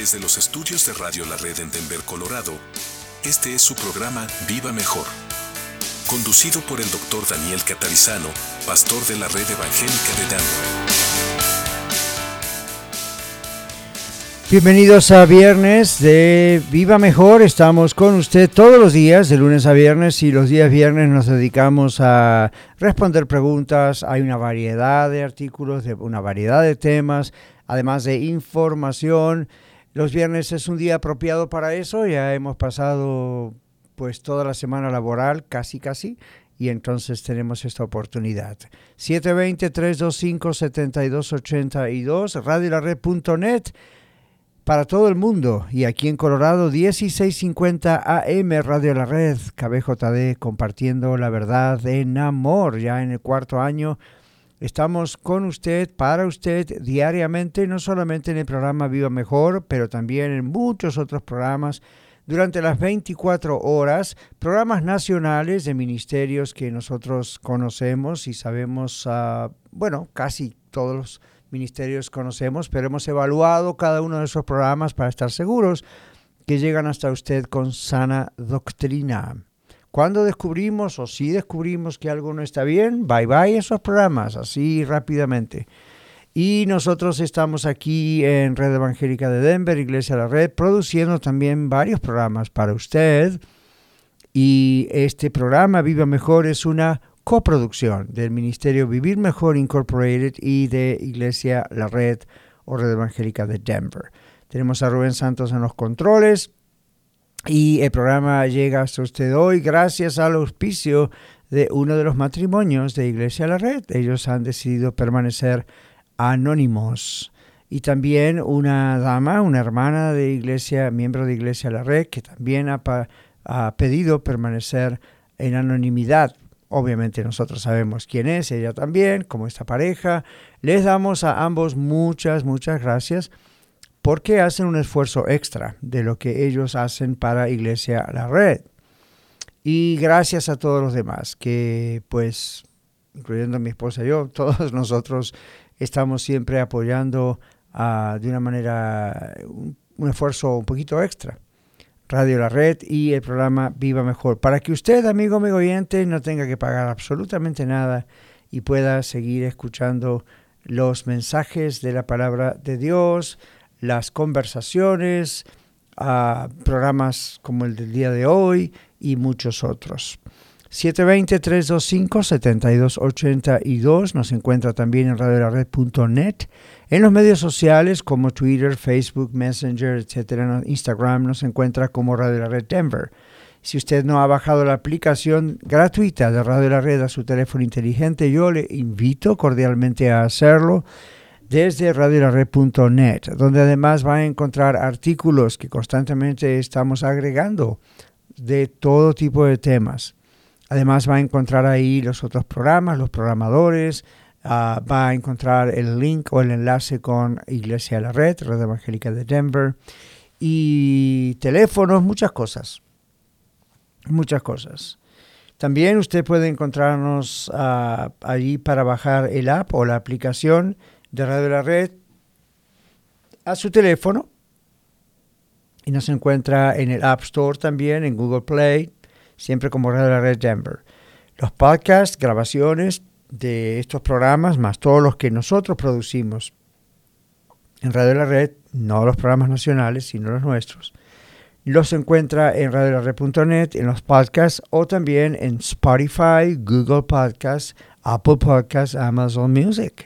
Desde los estudios de Radio La Red en Denver, Colorado, este es su programa Viva Mejor, conducido por el Dr. Daniel Catarizano, pastor de la Red Evangélica de Denver. Bienvenidos a Viernes de Viva Mejor. Estamos con usted todos los días, de lunes a viernes, y los días viernes nos dedicamos a responder preguntas. Hay una variedad de artículos, una variedad de temas, además de información. Los viernes es un día apropiado para eso. Ya hemos pasado pues toda la semana laboral, casi, y entonces tenemos esta oportunidad. 720-325-7282, radiolared.net. Para todo el mundo, y aquí en Colorado, 1650 AM, Radio La Red, KBJD, compartiendo la verdad en amor. Ya en el cuarto año estamos con usted, para usted, diariamente, no solamente en el programa Viva Mejor, pero también en muchos otros programas, durante las 24 horas, programas nacionales de ministerios que nosotros conocemos y sabemos, casi todos los ministerios conocemos, pero hemos evaluado cada uno de esos programas para estar seguros que llegan hasta usted con sana doctrina. Cuando descubrimos, o si descubrimos que algo no está bien, bye esos programas, así rápidamente. Y nosotros estamos aquí en Red Evangélica de Denver, Iglesia La Red, produciendo también varios programas para usted. Y este programa, Viva Mejor, es una coproducción del Ministerio Vivir Mejor Incorporated y de Iglesia La Red o Red Evangélica de Denver. Tenemos a Rubén Santos en los controles y el programa llega hasta usted hoy gracias al auspicio de uno de los matrimonios de Iglesia La Red. Ellos han decidido permanecer anónimos. Y también una dama, una hermana de Iglesia, miembro de Iglesia La Red, que también ha pedido permanecer en anonimidad. Obviamente nosotros sabemos quién es, ella también, como esta pareja. Les damos a ambos muchas gracias porque hacen un esfuerzo extra de lo que ellos hacen para Iglesia La Red. Y gracias a todos los demás que, pues, incluyendo a mi esposa y yo, todos nosotros estamos siempre apoyando de una manera, un esfuerzo un poquito extra. Radio La Red y el programa Viva Mejor, para que usted, amigo oyente, no tenga que pagar absolutamente nada y pueda seguir escuchando los mensajes de la palabra de Dios, las conversaciones, programas como el del día de hoy y muchos otros. 720-325-7282, nos encuentra también en radiolared.net, en los medios sociales como Twitter, Facebook, Messenger, etcétera, Instagram nos encuentra como Radio La Red Denver. Si usted no ha bajado la aplicación gratuita de Radio La Red a su teléfono inteligente, yo le invito cordialmente a hacerlo desde radiolared.net, donde además va a encontrar artículos que constantemente estamos agregando de todo tipo de temas. Además va a encontrar ahí los otros programas, los programadores, va a encontrar el link o el enlace con Iglesia La Red, Red Evangélica de Denver, y teléfonos, muchas cosas. También usted puede encontrarnos allí para bajar el app o la aplicación de Radio La Red a su teléfono, y nos encuentra en el App Store también, en Google Play, siempre como Radio La Red Denver. Los podcasts, grabaciones de estos programas, más todos los que nosotros producimos en Radio La Red, no los programas nacionales, sino los nuestros, los encuentra en radiolared.net, en los podcasts, o también en Spotify, Google Podcasts, Apple Podcasts, Amazon Music.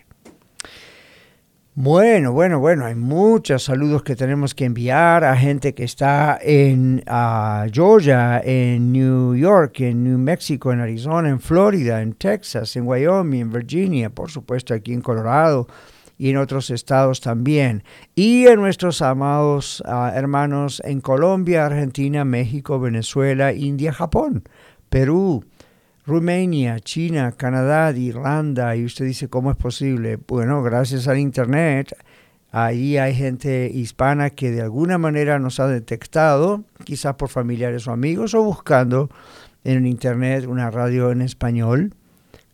Bueno, hay muchos saludos que tenemos que enviar a gente que está en Georgia, en New York, en New Mexico, en Arizona, en Florida, en Texas, en Wyoming, en Virginia, por supuesto aquí en Colorado y en otros estados también. Y a nuestros amados hermanos en Colombia, Argentina, México, Venezuela, India, Japón, Perú, Rumania, China, Canadá, Irlanda, y usted dice, ¿cómo es posible? Bueno, gracias al Internet, ahí hay gente hispana que de alguna manera nos ha detectado, quizás por familiares o amigos, o buscando en el Internet una radio en español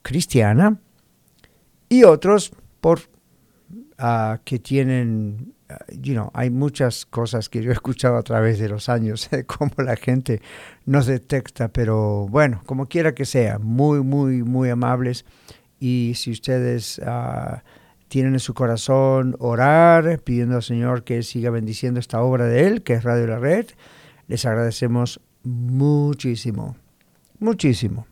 cristiana, y otros por que tienen hay muchas cosas que yo he escuchado a través de los años, cómo la gente nos detecta, pero bueno, como quiera que sea, muy, muy, muy amables. Y si ustedes tienen en su corazón orar, pidiendo al Señor que siga bendiciendo esta obra de Él, que es Radio La Red, les agradecemos muchísimo, muchísimo.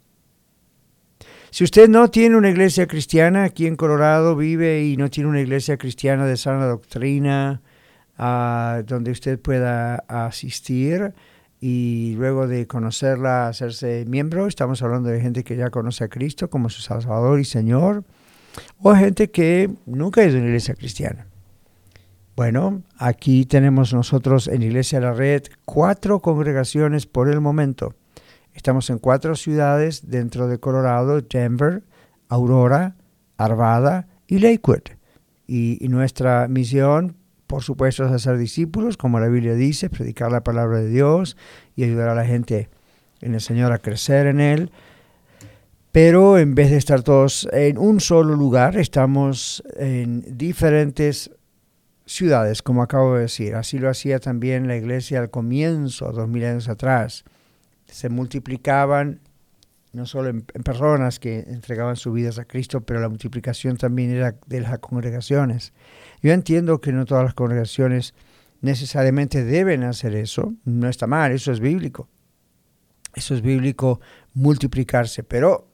Si usted no tiene una iglesia cristiana aquí en Colorado, vive y no tiene una iglesia cristiana de sana doctrina donde usted pueda asistir y luego de conocerla, hacerse miembro, estamos hablando de gente que ya conoce a Cristo como su Salvador y Señor, o gente que nunca es de una iglesia cristiana. Bueno, aquí tenemos nosotros en Iglesia La Red 4 congregaciones por el momento. Estamos en 4 ciudades dentro de Colorado: Denver, Aurora, Arvada y Lakewood. Y nuestra misión, por supuesto, es hacer discípulos, como la Biblia dice, predicar la palabra de Dios y ayudar a la gente en el Señor a crecer en Él. Pero en vez de estar todos en un solo lugar, estamos en diferentes ciudades, como acabo de decir. Así lo hacía también la iglesia al comienzo, 2000 años atrás. Se multiplicaban no solo en personas que entregaban sus vidas a Cristo, pero la multiplicación también era de las congregaciones. Yo entiendo que no todas las congregaciones necesariamente deben hacer eso. No está mal, eso es bíblico. Eso es bíblico, multiplicarse, pero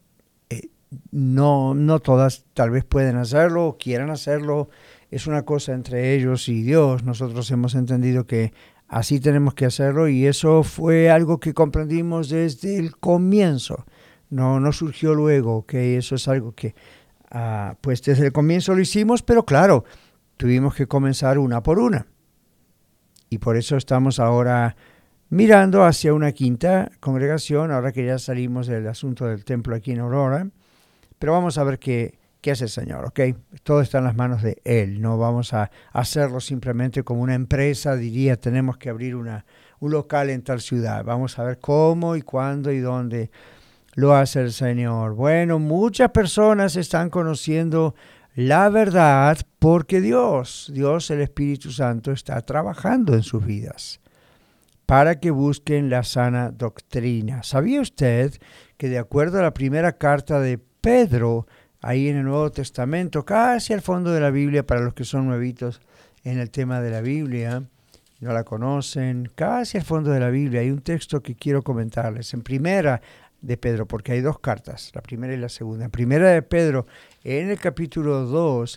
no todas tal vez pueden hacerlo o quieran hacerlo. Es una cosa entre ellos y Dios. Nosotros hemos entendido que así tenemos que hacerlo y eso fue algo que comprendimos desde el comienzo. No surgió luego, ¿ok? Eso es algo que pues desde el comienzo lo hicimos, pero claro, tuvimos que comenzar una por una. Y por eso estamos ahora mirando hacia una 5ª congregación, ahora que ya salimos del asunto del templo aquí en Aurora. Pero vamos a ver qué hace el Señor, ¿ok? Todo está en las manos de Él. No vamos a hacerlo simplemente como una empresa, diría, tenemos que abrir un local en tal ciudad. Vamos a ver cómo y cuándo y dónde lo hace el Señor. Bueno, muchas personas están conociendo la verdad porque Dios, el Espíritu Santo, está trabajando en sus vidas para que busquen la sana doctrina. ¿Sabía usted que de acuerdo a la primera carta de Pedro, ahí en el Nuevo Testamento, casi al fondo de la Biblia, para los que son nuevitos en el tema de la Biblia, no la conocen, casi al fondo de la Biblia hay un texto que quiero comentarles, en primera de Pedro, porque hay 2 cartas, la primera y la segunda. En primera de Pedro, en el capítulo 2,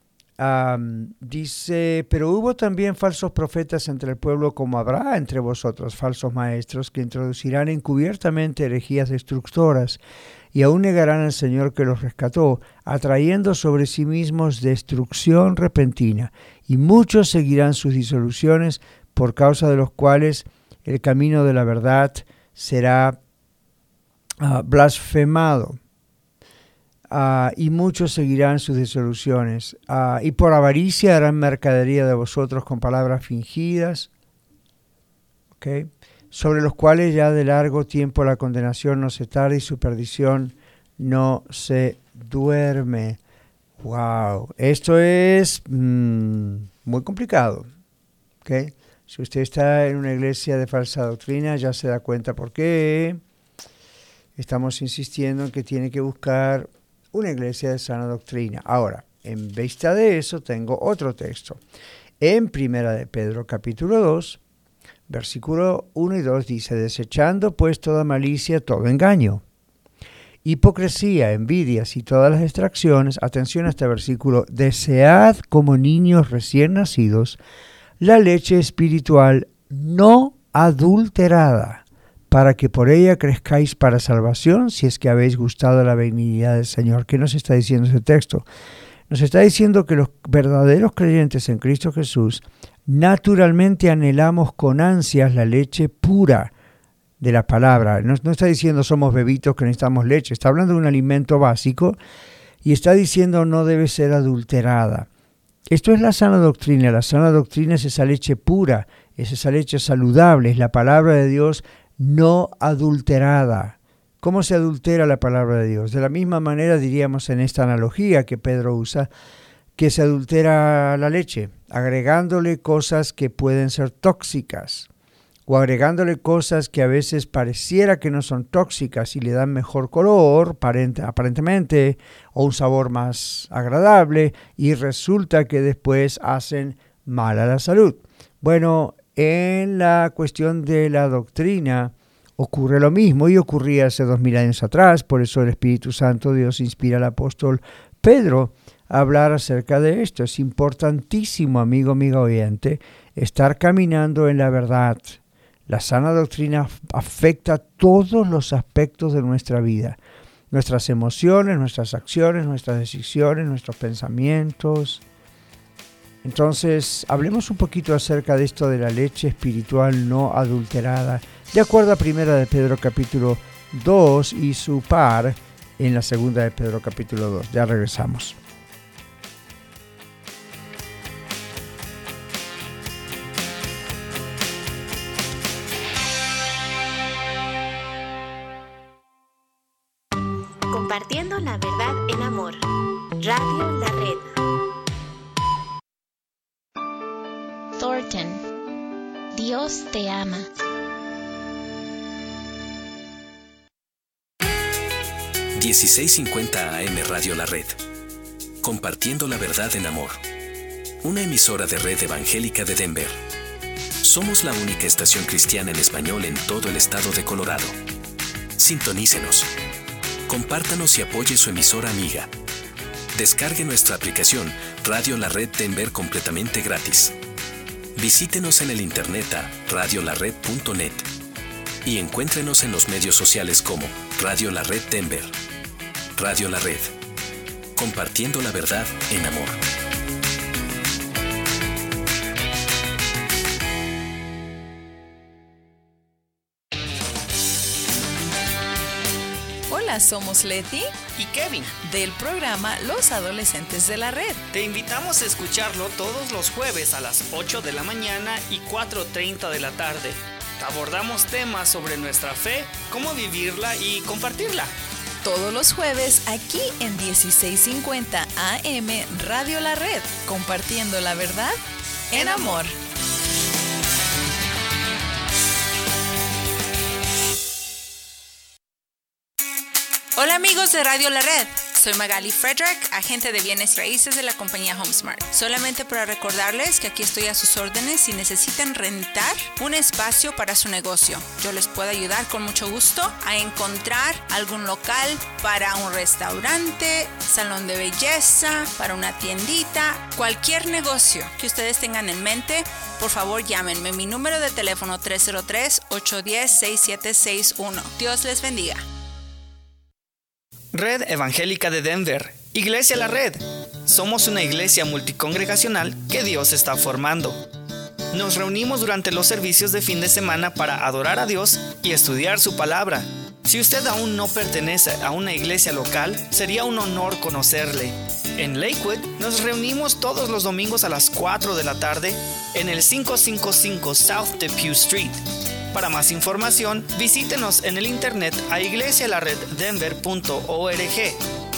dice: pero hubo también falsos profetas entre el pueblo, como habrá entre vosotros falsos maestros, que introducirán encubiertamente herejías destructoras, y aún negarán al Señor que los rescató, atrayendo sobre sí mismos destrucción repentina. Y muchos seguirán sus disoluciones, por causa de los cuales el camino de la verdad será blasfemado. Y muchos seguirán sus disoluciones. Y por avaricia harán mercadería de vosotros con palabras fingidas. ¿Okay? Sobre los cuales ya de largo tiempo la condenación no se tarda y su perdición no se duerme. Wow, esto es muy complicado. ¿Okay? Si usted está en una iglesia de falsa doctrina, ya se da cuenta por qué. Estamos insistiendo en que tiene que buscar una iglesia de sana doctrina. Ahora, en vista de eso, tengo otro texto. En primera de Pedro, capítulo 2, versículo 1 y 2 dice: desechando pues toda malicia, todo engaño, hipocresía, envidias y todas las distracciones. Atención a este versículo: desead como niños recién nacidos la leche espiritual no adulterada, para que por ella crezcáis para salvación, si es que habéis gustado la benignidad del Señor. ¿Qué nos está diciendo ese texto? Nos está diciendo que los verdaderos creyentes en Cristo Jesús naturalmente anhelamos con ansias la leche pura de la palabra. No está diciendo somos bebitos que necesitamos leche, está hablando de un alimento básico y está diciendo no debe ser adulterada. Esto es la sana doctrina. La sana doctrina es esa leche pura, es esa leche saludable, es la palabra de Dios no adulterada. ¿Cómo se adultera la palabra de Dios? De la misma manera diríamos en esta analogía que Pedro usa, que se adultera la leche, agregándole cosas que pueden ser tóxicas o agregándole cosas que a veces pareciera que no son tóxicas y le dan mejor color, aparentemente, o un sabor más agradable, y resulta que después hacen mal a la salud. Bueno, en la cuestión de la doctrina ocurre lo mismo y ocurría hace 2000 años atrás. Por eso el Espíritu Santo, Dios, inspira al apóstol Pedro a hablar acerca de esto. Es importantísimo, amigo, amiga oyente, estar caminando en la verdad. La sana doctrina afecta todos los aspectos de nuestra vida. Nuestras emociones, nuestras acciones, nuestras decisiones, nuestros pensamientos. Entonces, hablemos un poquito acerca de esto de la leche espiritual no adulterada, de acuerdo a 1 de Pedro capítulo 2 y su par en la 2 de Pedro capítulo 2. Ya regresamos. Compartiendo la verdad en amor. Radio La Red. Thornton, Dios te ama. $16.50 AM Radio La Red. Compartiendo la verdad en amor. Una emisora de Red Evangélica de Denver. Somos la única estación cristiana en español en todo el estado de Colorado. Sintonícenos. Compártanos y apoye su emisora amiga. Descargue nuestra aplicación Radio La Red Denver completamente gratis. Visítenos en el internet a radiolared.net y encuéntrenos en los medios sociales como Radio La Red Denver. Radio La Red. Compartiendo la verdad en amor. Hola, somos Leti y Kevin del programa Los Adolescentes de la Red. Te invitamos a escucharlo todos los jueves a las 8 de la mañana y 4:30 de la tarde. Abordamos temas sobre nuestra fe, cómo vivirla y compartirla. Todos los jueves aquí en 1650 AM Radio La Red, compartiendo la verdad en amor. Hola amigos de Radio La Red, soy Magali Frederick, agente de bienes raíces de la compañía HomeSmart. Solamente para recordarles que aquí estoy a sus órdenes si necesitan rentar un espacio para su negocio. Yo les puedo ayudar con mucho gusto a encontrar algún local para un restaurante, salón de belleza, para una tiendita, cualquier negocio que ustedes tengan en mente. Por favor, llámenme. Mi número de teléfono 303-810-6761. Dios les bendiga. Red Evangélica de Denver, Iglesia La Red. Somos una iglesia multicongregacional que Dios está formando. Nos reunimos durante los servicios de fin de semana para adorar a Dios y estudiar su palabra. Si usted aún no pertenece a una iglesia local, sería un honor conocerle. En Lakewood nos reunimos todos los domingos a las 4 de la tarde en el 555 South Depew Street. Para más información, visítenos en el internet a iglesialareddenver.org.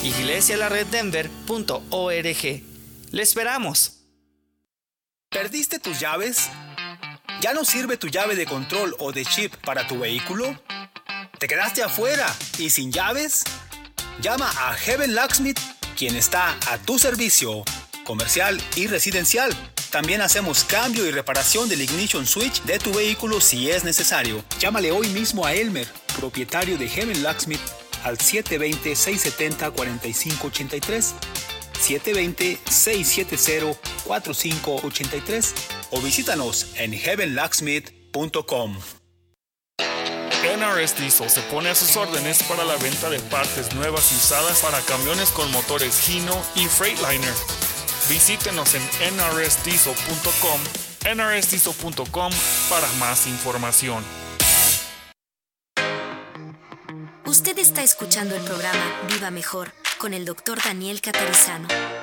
iglesialareddenver.org. ¡Le esperamos! ¿Perdiste tus llaves? ¿Ya no sirve tu llave de control o de chip para tu vehículo? ¿Te quedaste afuera y sin llaves? Llama a Heaven Locksmith, quien está a tu servicio, comercial y residencial. También hacemos cambio y reparación del ignition switch de tu vehículo si es necesario. Llámale hoy mismo a Elmer, propietario de Heaven Locksmith, al 720-670-4583, 720-670-4583 o visítanos en heavenlocksmith.com. NRS Diesel se pone a sus órdenes para la venta de partes nuevas y usadas para camiones con motores Hino y Freightliner. Visítenos en nrsdiesel.com, nrsdiesel.com para más información. Usted está escuchando el programa Viva Mejor con el Dr. Daniel Catarizano.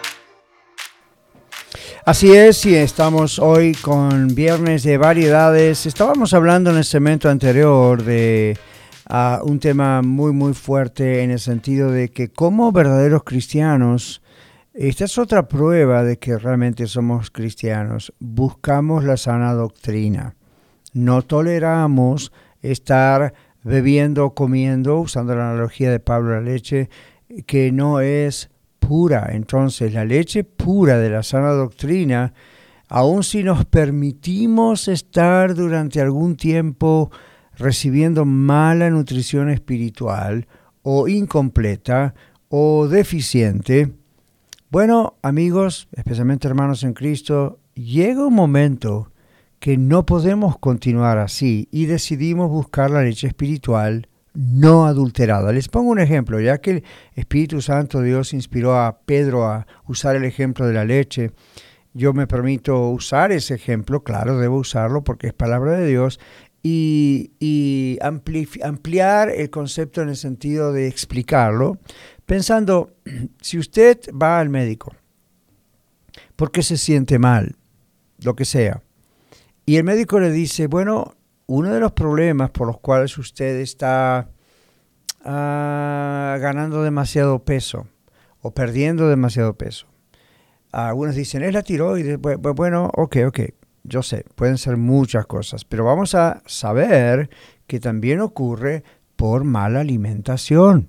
Así es, y estamos hoy con Viernes de Variedades. Estábamos hablando en el segmento anterior de un tema muy muy fuerte en el sentido de que como verdaderos cristianos Esta es otra prueba de que realmente somos cristianos. Buscamos la sana doctrina. No toleramos estar bebiendo o comiendo, usando la analogía de Pablo, la leche que no es pura. Entonces, la leche pura de la sana doctrina, aun si nos permitimos estar durante algún tiempo recibiendo mala nutrición espiritual o incompleta o deficiente, bueno, amigos, especialmente hermanos en Cristo, llega un momento que no podemos continuar así y decidimos buscar la leche espiritual no adulterada. Les pongo un ejemplo, ya que el Espíritu Santo Dios inspiró a Pedro a usar el ejemplo de la leche. Yo me permito usar ese ejemplo, claro, debo usarlo porque es palabra de Dios, y ampliar el concepto en el sentido de explicarlo, pensando, si usted va al médico porque se siente mal, lo que sea, y el médico le dice, bueno, uno de los problemas por los cuales usted está ganando demasiado peso o perdiendo demasiado peso. Algunos dicen, es la tiroides. Bueno, ok, yo sé, pueden ser muchas cosas, pero vamos a saber que también ocurre por mala alimentación.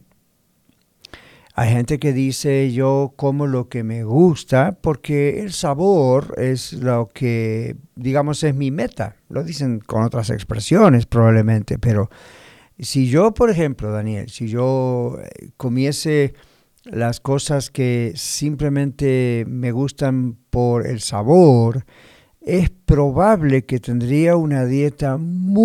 Hay gente que dice, yo como lo que me gusta porque el sabor es lo que, digamos, es mi meta. Lo dicen con otras expresiones probablemente, pero si yo, por ejemplo, Daniel, si yo comiese las cosas que simplemente me gustan por el sabor, es probable que tendría una dieta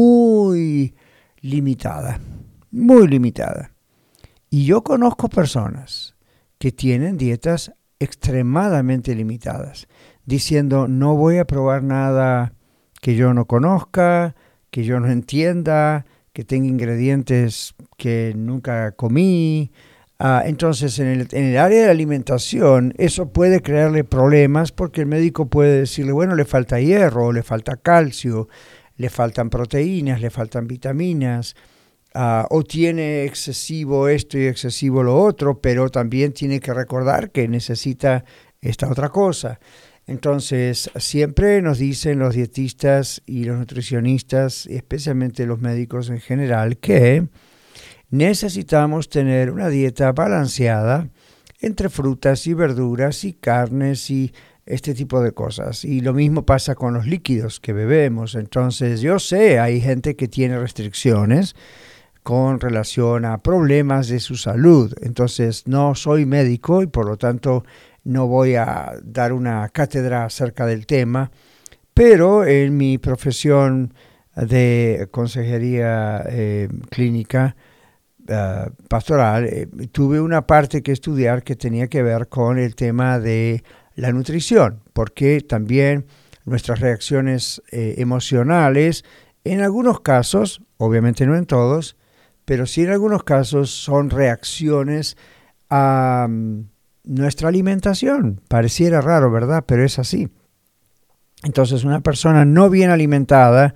muy limitada, muy limitada. Y yo conozco personas que tienen dietas extremadamente limitadas, diciendo no voy a probar nada que yo no conozca, que yo no entienda, que tenga ingredientes que nunca comí. Entonces, en el área de la alimentación, eso puede crearle problemas porque el médico puede decirle, bueno, le falta hierro, le falta calcio, le faltan proteínas, le faltan vitaminas, o tiene excesivo esto y excesivo lo otro, pero también tiene que recordar que necesita esta otra cosa. Entonces, siempre nos dicen los dietistas y los nutricionistas, y especialmente los médicos en general, que necesitamos tener una dieta balanceada entre frutas y verduras y carnes y este tipo de cosas. Y lo mismo pasa con los líquidos que bebemos. Entonces, yo sé, hay gente que tiene restricciones con relación a problemas de su salud. Entonces, no soy médico y por lo tanto no voy a dar una cátedra acerca del tema, pero en mi profesión de consejería clínica pastoral, tuve una parte que estudiar que tenía que ver con el tema de la nutrición, porque también nuestras reacciones emocionales, en algunos casos, obviamente no en todos, pero sí en algunos casos son reacciones a nuestra alimentación. Pareciera raro, ¿verdad? Pero es así. Entonces, una persona no bien alimentada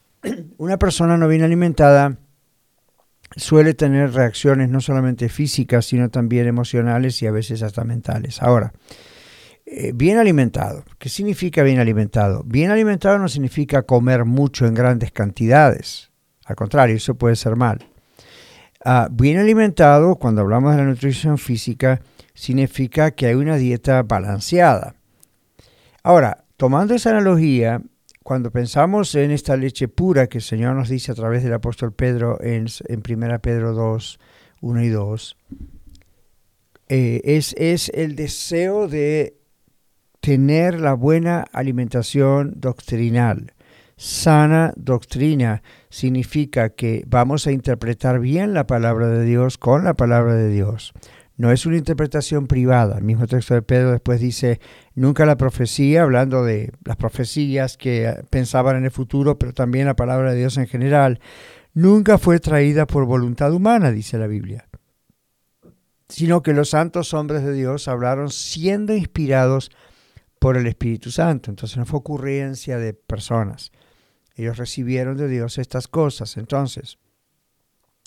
suele tener reacciones no solamente físicas, sino también emocionales y a veces hasta mentales. Ahora, bien alimentado. ¿Qué significa bien alimentado? Bien alimentado no significa comer mucho en grandes cantidades. Al contrario, eso puede ser mal. Bien alimentado, cuando hablamos de la nutrición física, significa que hay una dieta balanceada. Ahora, tomando esa analogía, cuando pensamos en esta leche pura que el Señor nos dice a través del apóstol Pedro en 1 Pedro 2, 1 y 2, es el deseo de tener la buena alimentación doctrinal. Sana doctrina significa que vamos a interpretar bien la palabra de Dios con la palabra de Dios. No es una interpretación privada. El mismo texto de Pedro después dice, nunca la profecía, hablando de las profecías que pensaban en el futuro, pero también la palabra de Dios en general, nunca fue traída por voluntad humana, dice la Biblia, sino que los santos hombres de Dios hablaron siendo inspirados por el Espíritu Santo. Entonces no fue ocurrencia de personas. Ellos recibieron de Dios estas cosas. Entonces,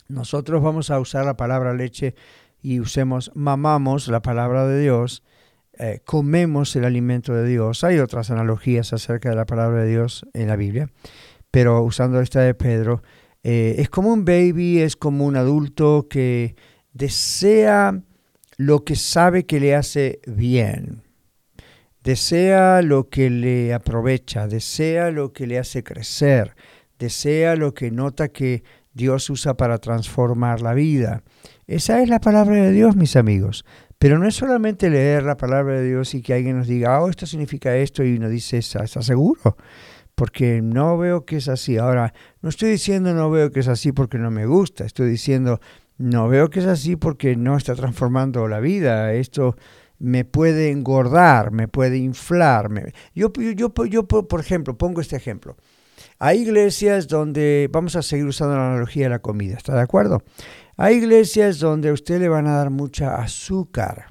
nosotros vamos a usar la palabra leche y mamamos la palabra de Dios comemos el alimento de Dios. Hay otras analogías acerca de la palabra de Dios en la Biblia, pero usando esta de Pedro, es como un baby, es como un adulto que desea lo que sabe que le hace bien, desea lo que le aprovecha, desea lo que le hace crecer, desea lo que nota que Dios usa para transformar la vida. Esa es la palabra de Dios, mis amigos. Pero no es solamente leer la palabra de Dios y que alguien nos diga, esto significa esto, y uno dice, ¿estás seguro? Porque no veo que es así. Ahora, no estoy diciendo no veo que es así porque no me gusta. Estoy diciendo, no veo que es así porque no está transformando la vida. Esto me puede engordar, me puede inflar. Yo, por ejemplo, pongo este ejemplo. Hay iglesias donde, vamos a seguir usando la analogía de la comida, ¿está de acuerdo? Hay iglesias donde a usted le van a dar mucha azúcar,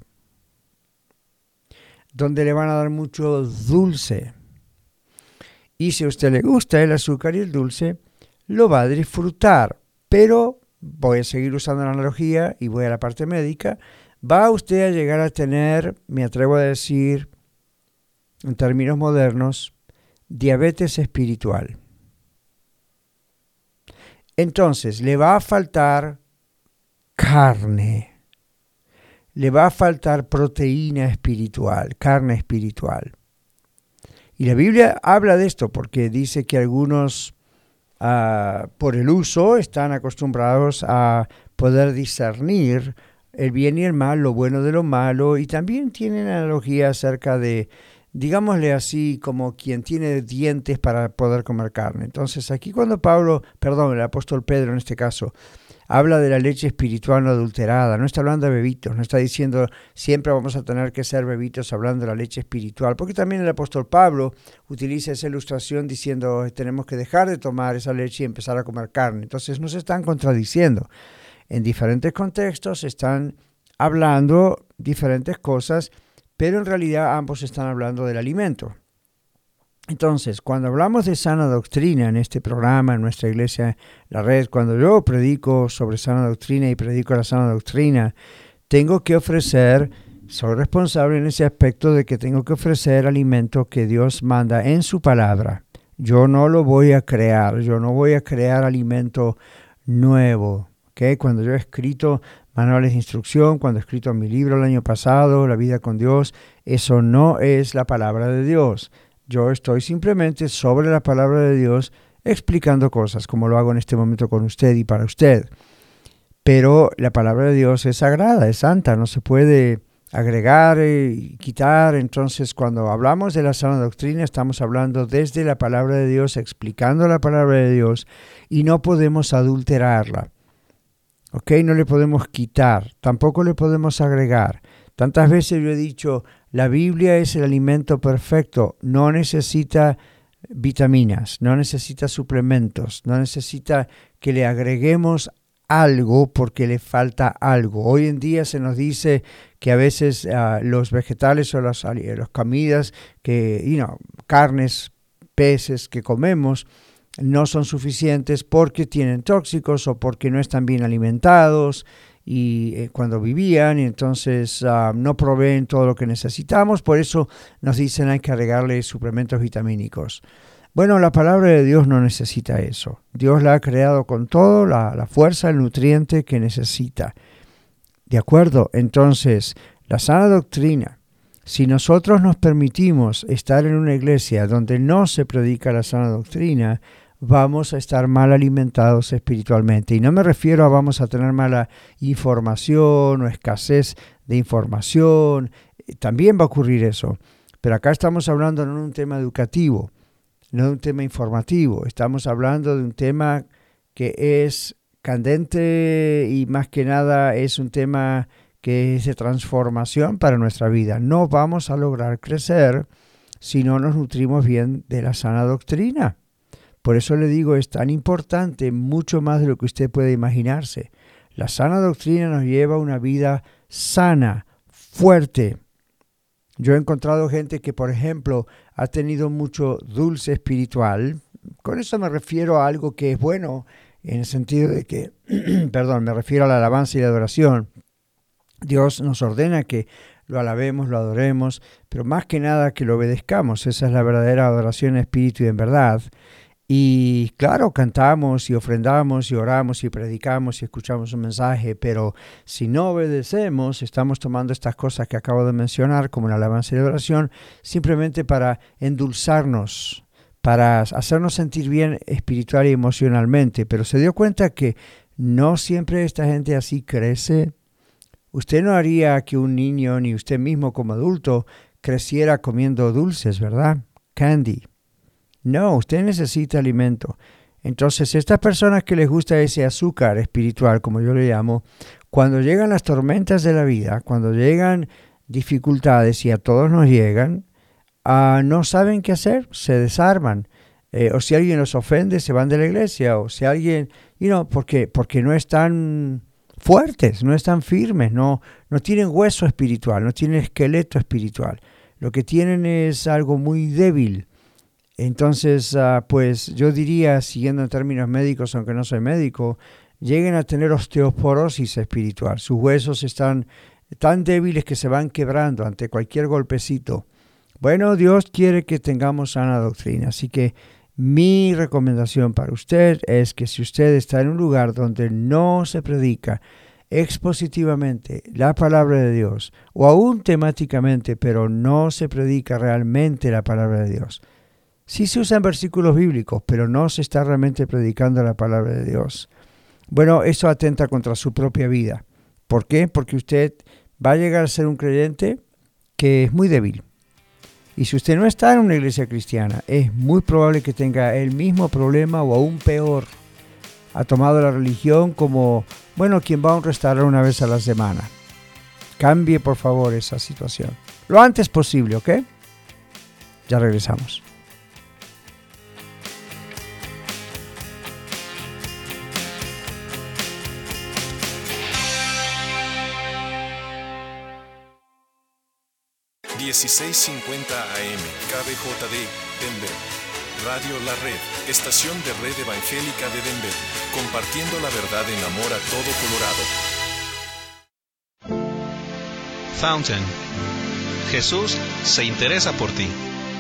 donde le van a dar mucho dulce. Y si a usted le gusta el azúcar y el dulce, lo va a disfrutar. Pero, voy a seguir usando la analogía y voy a la parte médica, va usted a llegar a tener, me atrevo a decir, en términos modernos, diabetes espiritual. Entonces, le va a faltar carne, le va a faltar proteína espiritual, carne espiritual. Y la Biblia habla de esto porque dice que algunos, por el uso, están acostumbrados a poder discernir el bien y el mal, lo bueno de lo malo, y también tienen analogía acerca de, digámosle así, como quien tiene dientes para poder comer carne. Entonces aquí cuando el apóstol Pedro en este caso, habla de la leche espiritual no adulterada, no está hablando de bebitos, no está diciendo siempre vamos a tener que ser bebitos hablando de la leche espiritual, porque también el apóstol Pablo utiliza esa ilustración diciendo tenemos que dejar de tomar esa leche y empezar a comer carne. Entonces no se están contradiciendo. En diferentes contextos están hablando diferentes cosas, pero en realidad ambos están hablando del alimento. Entonces, cuando hablamos de sana doctrina en este programa, en nuestra iglesia, la red, cuando yo predico sobre sana doctrina y predico la sana doctrina, tengo que ofrecer, soy responsable en ese aspecto de que tengo que ofrecer alimento que Dios manda en su palabra. Yo no lo voy a crear, yo no voy a crear alimento nuevo. ¿Okay? Cuando yo he escrito manuales de instrucción, cuando he escrito mi libro el año pasado, La vida con Dios, eso no es la palabra de Dios. Yo estoy simplemente sobre la palabra de Dios explicando cosas, como lo hago en este momento con usted y para usted. Pero la palabra de Dios es sagrada, es santa, no se puede agregar y quitar. Entonces, cuando hablamos de la sana doctrina, estamos hablando desde la palabra de Dios, explicando la palabra de Dios, y no podemos adulterarla. ¿Ok? No le podemos quitar, tampoco le podemos agregar. Tantas veces yo he dicho, la Biblia es el alimento perfecto, no necesita vitaminas, no necesita suplementos, no necesita que le agreguemos algo porque le falta algo. Hoy en día se nos dice que a veces los vegetales o las comidas, carnes, peces que comemos, no son suficientes porque tienen tóxicos o porque no están bien alimentados y cuando vivían, y entonces no proveen todo lo que necesitamos. Por eso nos dicen hay que agregarle suplementos vitamínicos. Bueno, la palabra de Dios no necesita eso. Dios la ha creado con todo, la fuerza, el nutriente que necesita. ¿De acuerdo? Entonces, la sana doctrina, si nosotros nos permitimos estar en una iglesia donde no se predica la sana doctrina, vamos a estar mal alimentados espiritualmente. Y no me refiero a vamos a tener mala información o escasez de información. También va a ocurrir eso. Pero acá estamos hablando no de un tema educativo, no de un tema informativo. Estamos hablando de un tema que es candente y más que nada es un tema que es de transformación para nuestra vida. No vamos a lograr crecer si no nos nutrimos bien de la sana doctrina. Por eso le digo, es tan importante, mucho más de lo que usted puede imaginarse. La sana doctrina nos lleva a una vida sana, fuerte. Yo he encontrado gente que, por ejemplo, ha tenido mucho dulce espiritual. Con eso me refiero a algo que es bueno, en el sentido de que, me refiero a la alabanza y la adoración. Dios nos ordena que lo alabemos, lo adoremos, pero más que nada que lo obedezcamos. Esa es la verdadera adoración en espíritu y en verdad. Y claro, cantamos y ofrendamos y oramos y predicamos y escuchamos un mensaje, pero si no obedecemos, estamos tomando estas cosas que acabo de mencionar como la alabanza y la adoración simplemente para endulzarnos, para hacernos sentir bien espiritual y emocionalmente. Pero se dio cuenta que no siempre esta gente así crece. Usted no haría que un niño ni usted mismo como adulto creciera comiendo dulces, ¿verdad? Candy. No, usted necesita alimento. Entonces, estas personas que les gusta ese azúcar espiritual, como yo le llamo, cuando llegan las tormentas de la vida, cuando llegan dificultades, y a todos nos llegan, no saben qué hacer, se desarman. O si alguien los ofende, se van de la iglesia. O si alguien, porque no están fuertes, no están firmes, no tienen hueso espiritual, no tienen esqueleto espiritual. Lo que tienen es algo muy débil. Entonces, pues yo diría, siguiendo en términos médicos, aunque no soy médico, lleguen a tener osteoporosis espiritual. Sus huesos están tan débiles que se van quebrando ante cualquier golpecito. Bueno, Dios quiere que tengamos sana doctrina, así que mi recomendación para usted es que si usted está en un lugar donde no se predica expositivamente la palabra de Dios, o aún temáticamente, pero no se predica realmente la palabra de Dios, sí se usan versículos bíblicos, pero no se está realmente predicando la palabra de Dios. Bueno, eso atenta contra su propia vida. ¿Por qué? Porque usted va a llegar a ser un creyente que es muy débil. Y si usted no está en una iglesia cristiana, es muy probable que tenga el mismo problema o aún peor. Ha tomado la religión como, quien va a un restaurante una vez a la semana. Cambie, por favor, esa situación. Lo antes posible, ¿ok? Ya regresamos. $16.50 AM, KBJD, Denver. Radio La Red, estación de red evangélica de Denver, compartiendo la verdad en amor a todo Colorado. Fountain. Jesús se interesa por ti.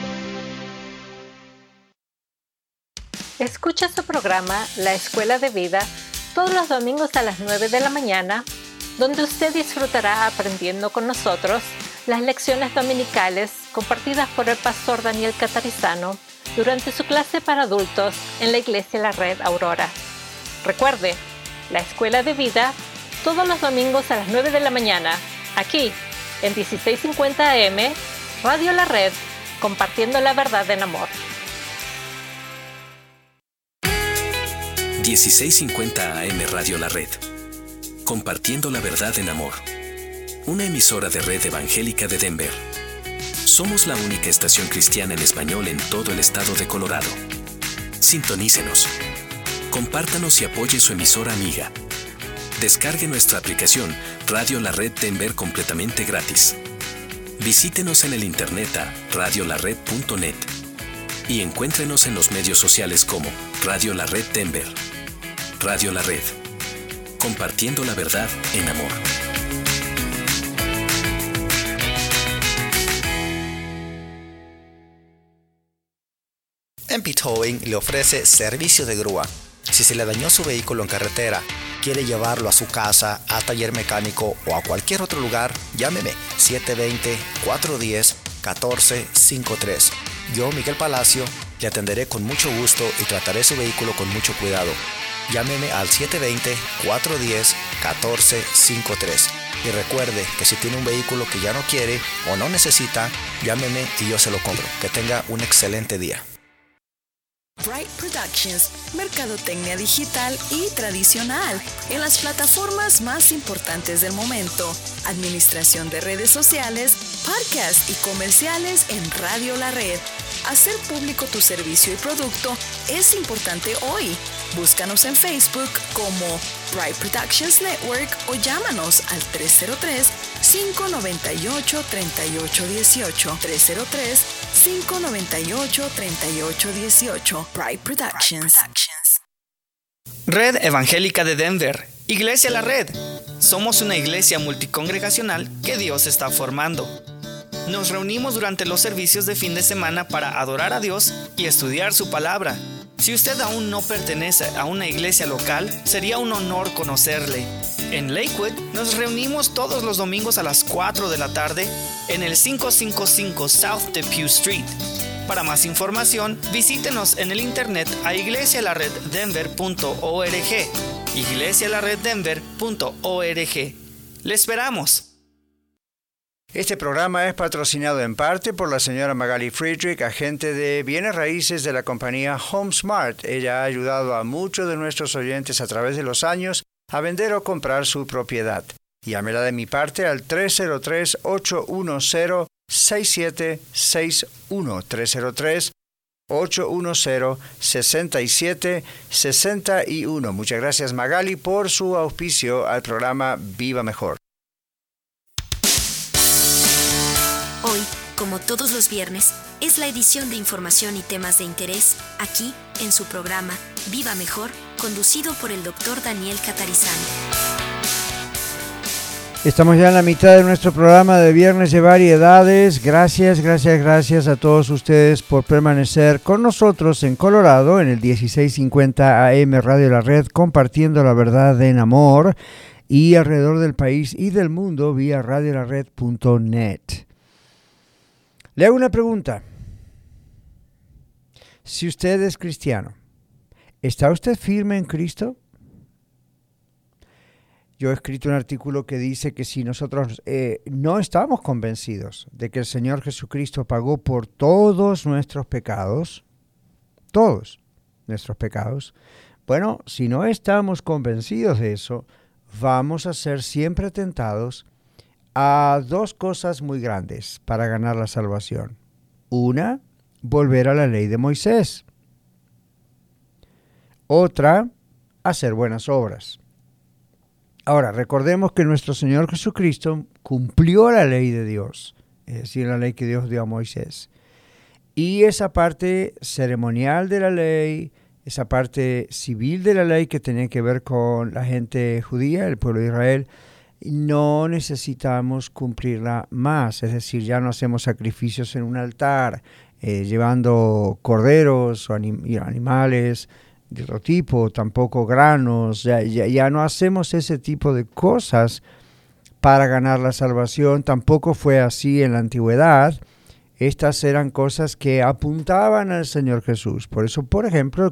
Escucha su programa La Escuela de Vida todos los domingos a las 9 de la mañana, donde usted disfrutará aprendiendo con nosotros las lecciones dominicales compartidas por el pastor Daniel Catarizano durante su clase para adultos en la Iglesia La Red Aurora. Recuerde, La Escuela de Vida todos los domingos a las 9 de la mañana, aquí en 1650 AM, Radio La Red, compartiendo la verdad en amor. 1650 AM Radio La Red, compartiendo la verdad en amor. Una emisora de red evangélica de Denver. Somos la única estación cristiana en español en todo el estado de Colorado. Sintonícenos. Compártanos y apoye su emisora amiga. Descargue nuestra aplicación Radio La Red Denver completamente gratis. Visítenos en el internet a radiolared.net y encuéntrenos en los medios sociales como Radio La Red Denver. Radio La Red. Compartiendo la verdad en amor. MP Towing le ofrece servicio de grúa. Si se le dañó su vehículo en carretera, quiere llevarlo a su casa, a taller mecánico o a cualquier otro lugar, llámeme 720-410-1453. Yo, Miguel Palacio, le atenderé con mucho gusto y trataré su vehículo con mucho cuidado. Llámeme al 720-410-1453. Y recuerde que si tiene un vehículo que ya no quiere o no necesita, llámeme y yo se lo compro. Que tenga un excelente día. Bright Productions, mercadotecnia digital y tradicional en las plataformas más importantes del momento, administración de redes sociales, podcasts y comerciales en Radio La Red. Hacer público tu servicio y producto es importante hoy. Búscanos en Facebook como Bright Productions Network o llámanos al 303-598-3818. 303-598-3818. Bright Productions. Red Evangélica de Denver, Iglesia La Red. Somos una iglesia multicongregacional que Dios está formando. Nos reunimos durante los servicios de fin de semana para adorar a Dios y estudiar su palabra. Si usted aún no pertenece a una iglesia local, sería un honor conocerle. En Lakewood nos reunimos todos los domingos a las 4 de la tarde en el 555 South Depew Street. Para más información, visítenos en el internet a iglesialareddenver.org. iglesialareddenver.org. ¡Le esperamos! Este programa es patrocinado en parte por la señora Magali Friedrich, agente de bienes raíces de la compañía HomeSmart. Ella ha ayudado a muchos de nuestros oyentes a través de los años a vender o comprar su propiedad. Llámela de mi parte al 303-810-6761. 303-810-6761. Muchas gracias, Magali, por su auspicio al programa Viva Mejor. Hoy, como todos los viernes, es la edición de información y temas de interés aquí en su programa Viva Mejor, conducido por el Dr. Daniel Catarizano. Estamos ya en la mitad de nuestro programa de Viernes de Variedades. Gracias a todos ustedes por permanecer con nosotros en Colorado, en el 1650 AM Radio La Red, compartiendo la verdad en amor, y alrededor del país y del mundo vía radiolared.net. Le hago una pregunta. Si usted es cristiano, ¿está usted firme en Cristo? Yo he escrito un artículo que dice que si nosotros no estamos convencidos de que el Señor Jesucristo pagó por todos nuestros pecados, bueno, si no estamos convencidos de eso, vamos a ser siempre tentados a dos cosas muy grandes para ganar la salvación. Una, volver a la ley de Moisés. Otra, hacer buenas obras. Ahora, recordemos que nuestro Señor Jesucristo cumplió la ley de Dios, es decir, la ley que Dios dio a Moisés. Y esa parte ceremonial de la ley, esa parte civil de la ley que tenía que ver con la gente judía, el pueblo de Israel, no necesitamos cumplirla más. Es decir, ya no hacemos sacrificios en un altar, llevando corderos o animales de otro tipo, tampoco granos, ya no hacemos ese tipo de cosas para ganar la salvación. Tampoco fue así en la antigüedad. Estas eran cosas que apuntaban al Señor Jesús. Por eso, por ejemplo,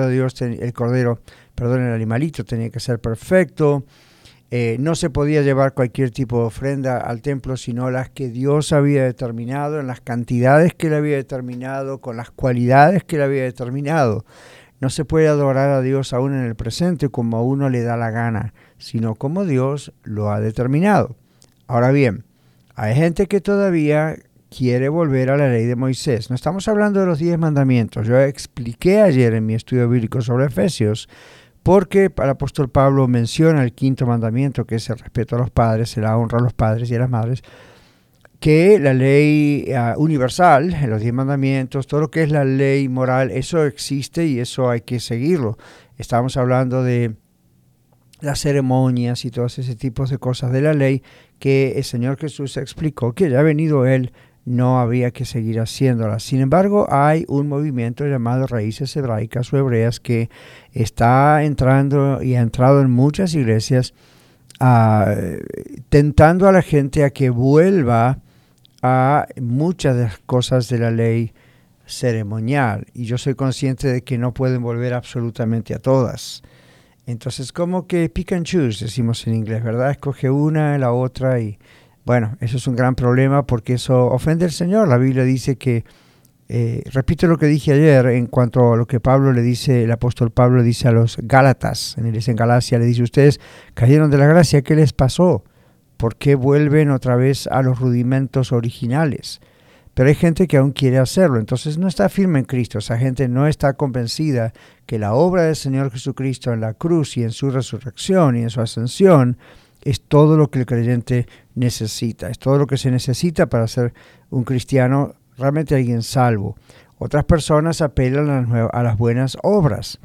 el animalito tenía que ser perfecto. No se podía llevar cualquier tipo de ofrenda al templo, sino las que Dios había determinado, en las cantidades que Él había determinado, con las cualidades que Él había determinado. No se puede adorar a Dios aún en el presente como a uno le da la gana, sino como Dios lo ha determinado. Ahora bien, hay gente que todavía quiere volver a la ley de Moisés. No estamos hablando de los 10 mandamientos. Yo expliqué ayer en mi estudio bíblico sobre Efesios, porque el apóstol Pablo menciona el 5º mandamiento, que es el respeto a los padres, la honra a los padres y a las madres, que la ley universal, los 10 mandamientos, todo lo que es la ley moral, eso existe y eso hay que seguirlo. Estamos hablando de las ceremonias y todos ese tipos de cosas de la ley que el Señor Jesús explicó que ya ha venido Él, no había que seguir haciéndolas. Sin embargo, hay un movimiento llamado Raíces Hebraicas o Hebreas que está entrando y ha entrado en muchas iglesias tentando a la gente a que vuelva a muchas de las cosas de la ley ceremonial. Y yo soy consciente de que no pueden volver absolutamente a todas. Entonces, como que pick and choose, decimos en inglés, ¿verdad? Escoge una, la otra y... Bueno, eso es un gran problema porque eso ofende al Señor. La Biblia dice que, repito lo que dije ayer en cuanto a lo que Pablo le dice, el apóstol Pablo le dice a los Gálatas, en Galacia, le dice, ustedes cayeron de la gracia, ¿qué les pasó? ¿Por qué vuelven otra vez a los rudimentos originales? Pero hay gente que aún quiere hacerlo, entonces no está firme en Cristo. Esa gente no está convencida que la obra del Señor Jesucristo en la cruz y en su resurrección y en su ascensión es todo lo que el creyente necesita, es todo lo que se necesita para ser un cristiano, realmente alguien salvo. Otras personas apelan a las buenas obras.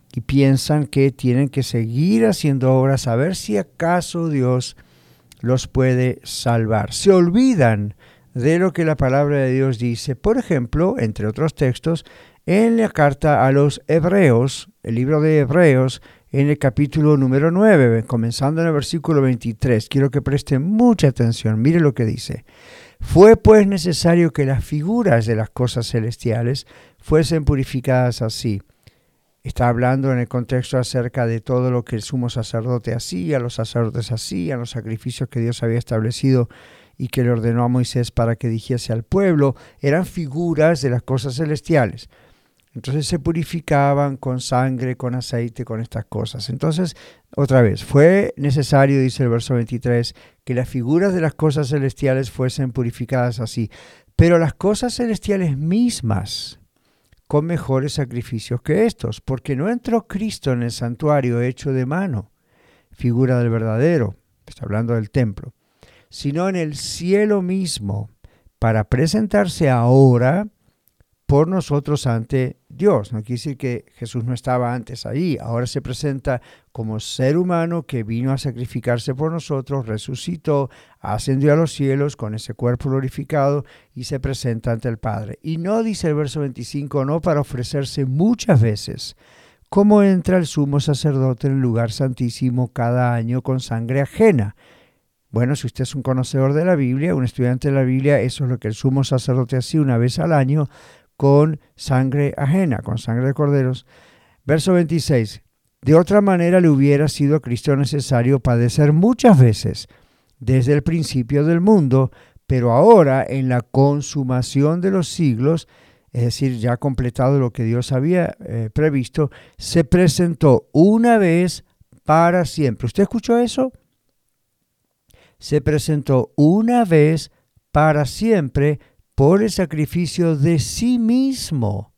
y piensan que tienen que seguir haciendo obras a ver si acaso Dios los puede salvar. Se olvidan de lo que la palabra de Dios dice, por ejemplo, entre otros textos, en la carta a los Hebreos, el libro de Hebreos, en el capítulo número 9, comenzando en el versículo 23. Quiero que presten mucha atención. Mire lo que dice. Fue pues necesario que las figuras de las cosas celestiales fuesen purificadas así. Está hablando en el contexto acerca de todo lo que el sumo sacerdote hacía, los sacerdotes hacían, los sacrificios que Dios había establecido y que le ordenó a Moisés para que dijese al pueblo. Eran figuras de las cosas celestiales. Entonces se purificaban con sangre, con aceite, con estas cosas. Entonces, otra vez, fue necesario, dice el verso 23, que las figuras de las cosas celestiales fuesen purificadas así. Pero las cosas celestiales mismas, con mejores sacrificios que estos, porque no entró Cristo en el santuario hecho de mano, figura del verdadero, está hablando del templo, sino en el cielo mismo, para presentarse ahora por nosotros ante Dios. No quiere decir que Jesús no estaba antes ahí, ahora se presenta como ser humano que vino a sacrificarse por nosotros, resucitó, ascendió a los cielos con ese cuerpo glorificado y se presenta ante el Padre. Y no, dice el verso 25, no para ofrecerse muchas veces, como entra el sumo sacerdote en el lugar santísimo cada año con sangre ajena. Bueno, si usted es un conocedor de la Biblia, un estudiante de la Biblia, eso es lo que el sumo sacerdote hacía una vez al año, con sangre ajena, con sangre de corderos. Verso 26. De otra manera le hubiera sido a Cristo necesario padecer muchas veces desde el principio del mundo, pero ahora en la consumación de los siglos, es decir, ya completado lo que Dios había previsto, se presentó una vez para siempre. ¿Usted escuchó eso? Se presentó una vez para siempre por el sacrificio de sí mismo,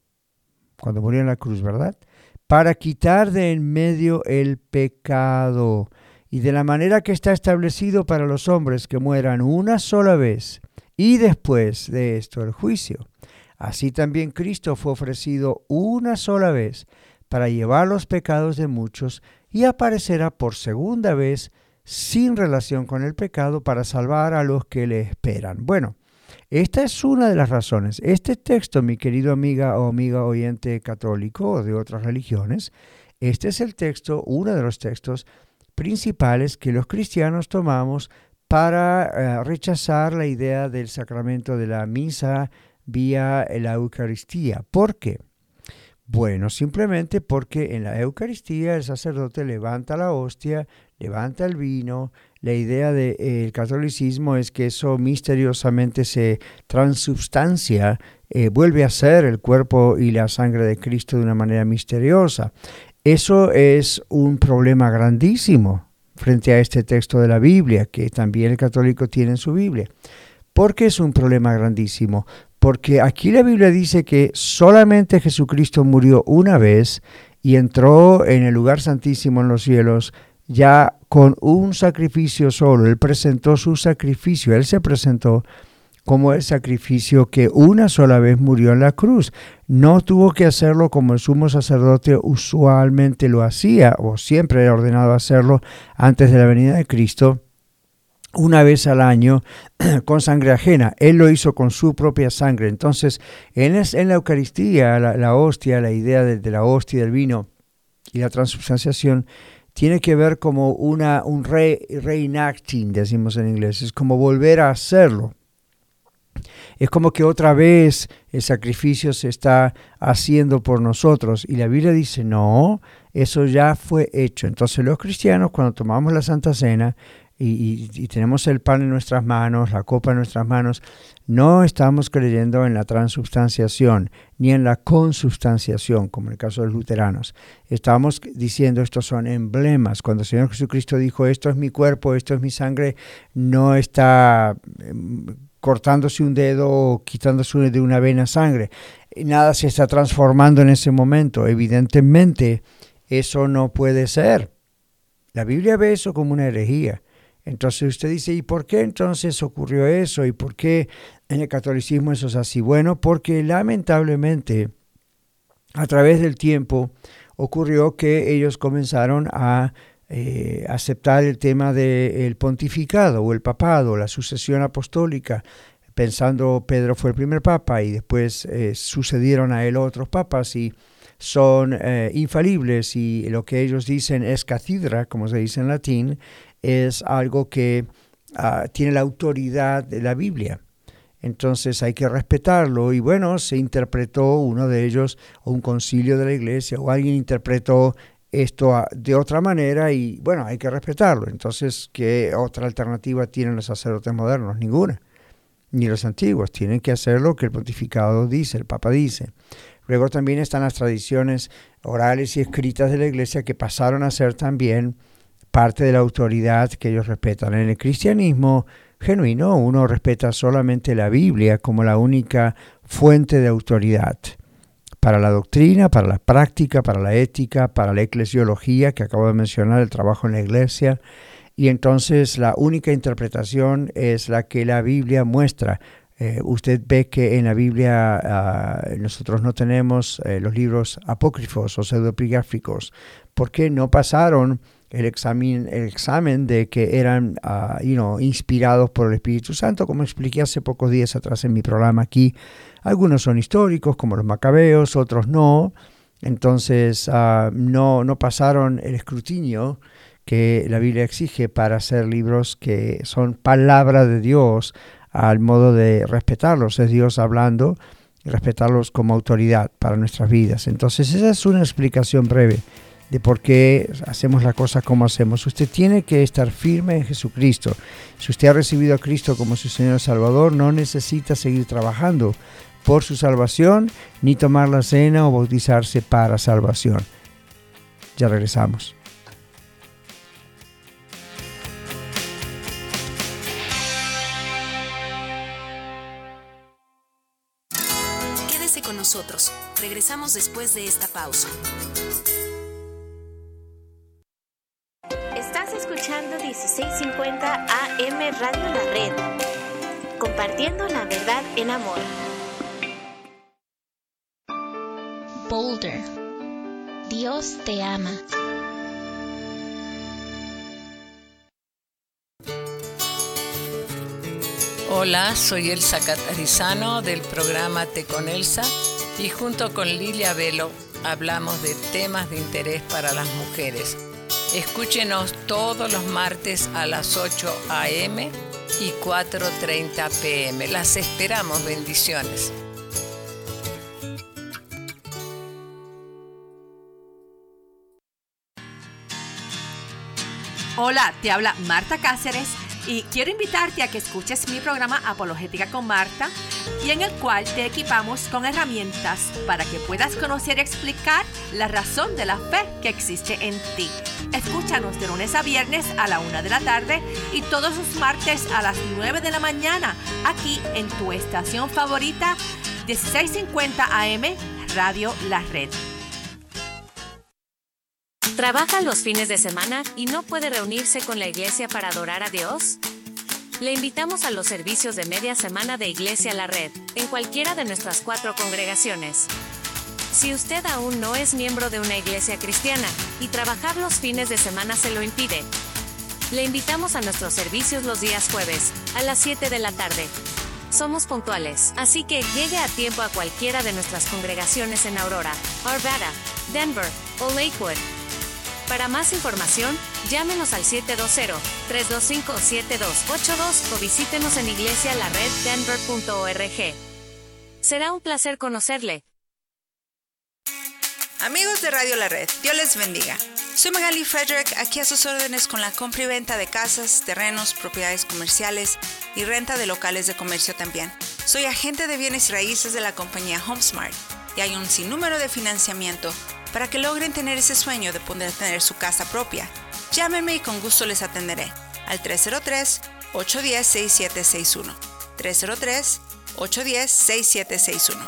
cuando murió en la cruz, ¿verdad? Para quitar de en medio el pecado, y de la manera que está establecido para los hombres que mueran una sola vez, y después de esto el juicio. Así también Cristo fue ofrecido una sola vez para llevar los pecados de muchos, y aparecerá por segunda vez sin relación con el pecado para salvar a los que le esperan. Bueno, esta es una de las razones. Este texto, mi querido amiga o amiga oyente católico o de otras religiones, este es el texto, uno de los textos principales que los cristianos tomamos para rechazar la idea del sacramento de la misa vía la Eucaristía. ¿Por qué? Bueno, simplemente porque en la Eucaristía el sacerdote levanta la hostia, levanta el vino. La idea del catolicismo es que eso misteriosamente se transubstancia, vuelve a ser el cuerpo y la sangre de Cristo de una manera misteriosa. Eso es un problema grandísimo frente a este texto de la Biblia, que también el católico tiene en su Biblia. ¿Por qué es un problema grandísimo? Porque aquí la Biblia dice que solamente Jesucristo murió una vez y entró en el lugar santísimo en los cielos ya con un sacrificio solo. Él presentó su sacrificio, Él se presentó como el sacrificio que una sola vez murió en la cruz. No tuvo que hacerlo como el sumo sacerdote usualmente lo hacía, o siempre era ordenado hacerlo antes de la venida de Cristo, una vez al año con sangre ajena. Él lo hizo con su propia sangre. Entonces, en la Eucaristía, la hostia, la idea de la hostia y del vino y la transubstanciación, tiene que ver como un reenacting, decimos en inglés. Es como volver a hacerlo. Es como que otra vez el sacrificio se está haciendo por nosotros. Y la Biblia dice, no, eso ya fue hecho. Entonces los cristianos, cuando tomamos la Santa Cena y tenemos el pan en nuestras manos, la copa en nuestras manos, no estamos creyendo en la transubstanciación ni en la consubstanciación, como en el caso de los luteranos. Estamos diciendo estos son emblemas. Cuando el Señor Jesucristo dijo, esto es mi cuerpo, esto es mi sangre, no está cortándose un dedo o quitándose de una vena sangre. Nada se está transformando en ese momento. Evidentemente, eso no puede ser. La Biblia ve eso como una herejía. Entonces usted dice, ¿y por qué entonces ocurrió eso? ¿Y por qué en el catolicismo eso es así? Bueno, porque lamentablemente a través del tiempo ocurrió que ellos comenzaron a aceptar el tema del pontificado o el papado, la sucesión apostólica, pensando Pedro fue el primer papa y después sucedieron a él otros papas y son infalibles, y lo que ellos dicen es cathedra, como se dice en latín, es algo que tiene la autoridad de la Biblia. Entonces hay que respetarlo, y bueno, se interpretó uno de ellos, o un concilio de la iglesia, o alguien interpretó esto de otra manera, y bueno, hay que respetarlo. Entonces, ¿qué otra alternativa tienen los sacerdotes modernos? Ninguna, ni los antiguos. Tienen que hacer lo que el pontificado dice, el Papa dice. Luego también están las tradiciones orales y escritas de la iglesia, que pasaron a ser también parte de la autoridad que ellos respetan. En el cristianismo genuino, uno respeta solamente la Biblia como la única fuente de autoridad para la doctrina, para la práctica, para la ética, para la eclesiología, que acabo de mencionar, el trabajo en la iglesia. Y entonces la única interpretación es la que la Biblia muestra. Usted ve que en la Biblia nosotros no tenemos los libros apócrifos o pseudoepigráficos, porque no pasaron el examen de que eran inspirados por el Espíritu Santo, como expliqué hace pocos días atrás en mi programa aquí. Algunos son históricos, como los Macabeos, otros no. Entonces no pasaron el escrutinio que la Biblia exige para ser libros que son palabra de Dios, al modo de respetarlos. Es Dios hablando, y respetarlos como autoridad para nuestras vidas. Entonces esa es una explicación breve de por qué hacemos las cosas como hacemos. Usted tiene que estar firme en Jesucristo. Si usted ha recibido a Cristo como su Señor y Salvador, no necesita seguir trabajando por su salvación, ni tomar la cena o bautizarse para salvación. Ya regresamos. Quédese con nosotros. Regresamos después de esta pausa. Estás escuchando 1650 AM Radio La Red, compartiendo la verdad en amor. Boulder, Dios te ama. Hola, soy Elsa Catarizano del programa Té con Elsa, y junto con Lilia Velo hablamos de temas de interés para las mujeres. Escúchenos todos los martes a las 8 a.m. y 4:30 p.m. Las esperamos. Bendiciones. Hola, te habla Marta Cáceres y quiero invitarte a que escuches mi programa Apologética con Marta, y en el cual te equipamos con herramientas para que puedas conocer y explicar la razón de la fe que existe en ti. Escúchanos de lunes a viernes a la 1 de la tarde y todos los martes a las 9 de la mañana, aquí en tu estación favorita, 1650 AM Radio La Red. ¿Trabaja los fines de semana y no puede reunirse con la iglesia para adorar a Dios? Le invitamos a los servicios de media semana de Iglesia La Red, en cualquiera de nuestras 4 congregaciones. Si usted aún no es miembro de una iglesia cristiana y trabajar los fines de semana se lo impide, le invitamos a nuestros servicios los días jueves, a las 7 de la tarde. Somos puntuales, así que llegue a tiempo a cualquiera de nuestras congregaciones en Aurora, Arvada, Denver o Lakewood. Para más información, llámenos al 720-325-7282 o visítenos en iglesialareddenver.org. Será un placer conocerle. Amigos de Radio La Red, Dios les bendiga. Soy Magali Frederick, aquí a sus órdenes con la compra y venta de casas, terrenos, propiedades comerciales y renta de locales de comercio también. Soy agente de bienes raíces de la compañía HomeSmart y hay un sinnúmero de financiamiento para que logren tener ese sueño de poder tener su casa propia. Llámenme y con gusto les atenderé al 303-810-6761. 303-810-6761.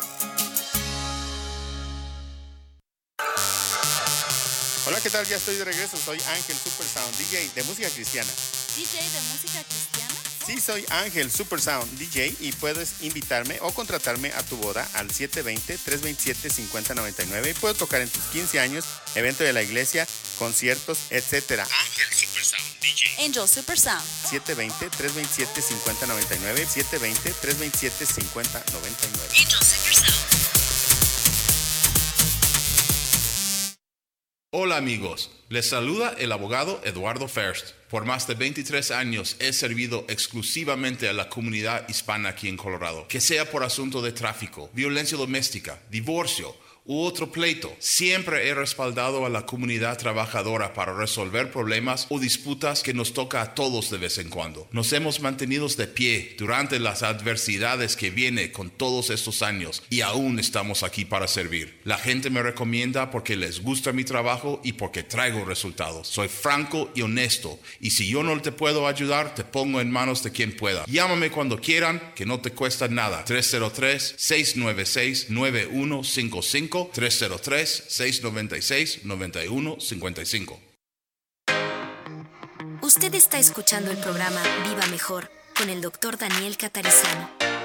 Hola, ¿qué tal? Ya estoy de regreso. Soy Ángel Supersound, DJ de música cristiana. ¿DJ de música cristiana? Sí, soy Ángel Supersound DJ y puedes invitarme o contratarme a tu boda al 720-327-5099 y puedo tocar en tus 15 años, evento de la iglesia, conciertos, etc. Ángel Supersound DJ. Angel Supersound. 720-327-5099. 720-327-5099. Angel Supersound. Hola amigos, les saluda el abogado Eduardo First. Por más de 23 años he servido exclusivamente a la comunidad hispana aquí en Colorado. Que sea por asunto de tráfico, violencia doméstica, divorcio u otro pleito, siempre he respaldado a la comunidad trabajadora para resolver problemas o disputas que nos toca a todos de vez en cuando. Nos hemos mantenido de pie durante las adversidades que viene con todos estos años y aún estamos aquí para servir. La gente me recomienda porque les gusta mi trabajo y porque traigo resultados. Soy franco y honesto y si yo no te puedo ayudar, te pongo en manos de quien pueda. Llámame cuando quieran, que no te cuesta nada. 303-696-9155. 303-696-9155. Usted está escuchando el programa Viva Mejor con el Dr. Daniel Catarizano.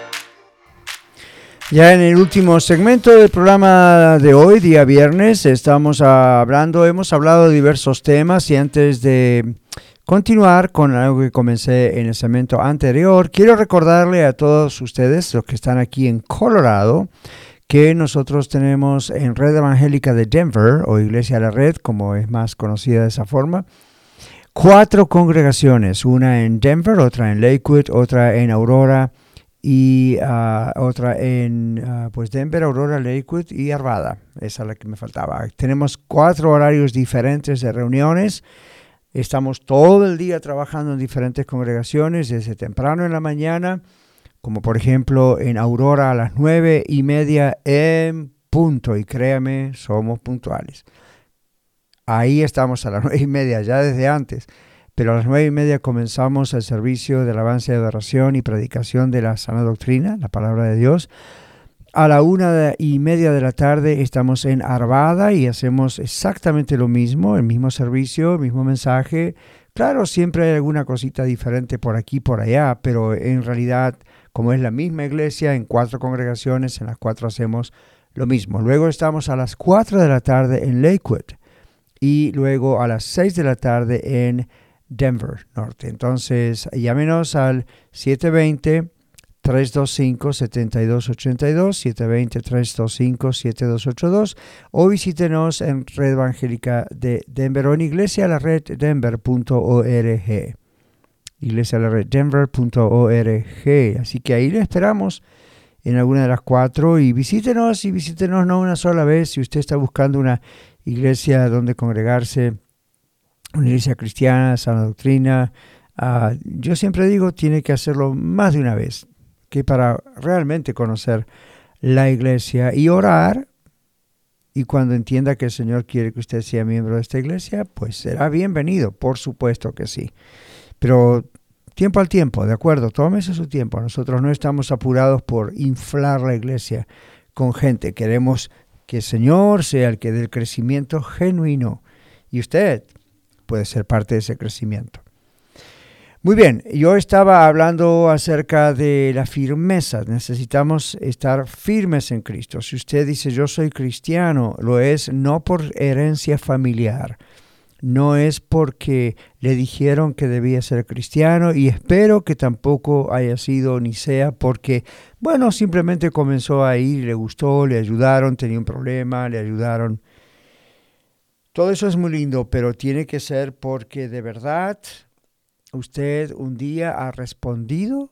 Ya en el último segmento del programa de hoy, día viernes, hemos hablado de diversos temas y antes de continuar con algo que comencé en el segmento anterior, quiero recordarle a todos ustedes, los que están aquí en Colorado, que nosotros tenemos en Red Evangélica de Denver, o Iglesia La Red, como es más conocida de esa forma, 4 congregaciones, una en Denver, otra en Lakewood, otra en Aurora y otra en Denver, Aurora, Lakewood y Arvada. Esa es la que me faltaba. Tenemos 4 horarios diferentes de reuniones. Estamos todo el día trabajando en diferentes congregaciones, desde temprano en la mañana, como por ejemplo en Aurora a las 9:30 en punto, y créame, somos puntuales. Ahí estamos a las 9:30, ya desde antes, pero a las 9:30 comenzamos el servicio de alabanza y adoración y predicación de la sana doctrina, la palabra de Dios. A la 1:30 de la tarde estamos en Arvada y hacemos exactamente lo mismo, el mismo servicio, el mismo mensaje. Claro, siempre hay alguna cosita diferente por aquí, por allá, pero en realidad, como es la misma iglesia, en 4 congregaciones, en las 4 hacemos lo mismo. Luego estamos a las 4 de la tarde en Lakewood y luego a las 6 de la tarde en Denver Norte. Entonces, llámenos al 720-325-7282, 720-325-7282, o visítenos en Red Evangélica de Denver o en iglesialareddenver.org. iglesialareddenver.org. Así que ahí le esperamos en alguna de las 4 y visítenos no una sola vez. Si usted está buscando una iglesia donde congregarse, una iglesia cristiana, sana doctrina, yo siempre digo, tiene que hacerlo más de una vez, que para realmente conocer la iglesia y orar, y cuando entienda que el Señor quiere que usted sea miembro de esta iglesia, pues será bienvenido, por supuesto que sí. Pero tiempo al tiempo, ¿de acuerdo? Tómese su tiempo. Nosotros no estamos apurados por inflar la iglesia con gente. Queremos que el Señor sea el que dé el crecimiento genuino, y usted puede ser parte de ese crecimiento. Muy bien, yo estaba hablando acerca de la firmeza. Necesitamos estar firmes en Cristo. Si usted dice, yo soy cristiano, lo es no por herencia familiar, no es porque le dijeron que debía ser cristiano, y espero que tampoco haya sido ni sea porque, bueno, simplemente comenzó a ir, le gustó, le ayudaron, tenía un problema, le ayudaron. Todo eso es muy lindo, pero tiene que ser porque de verdad usted un día ha respondido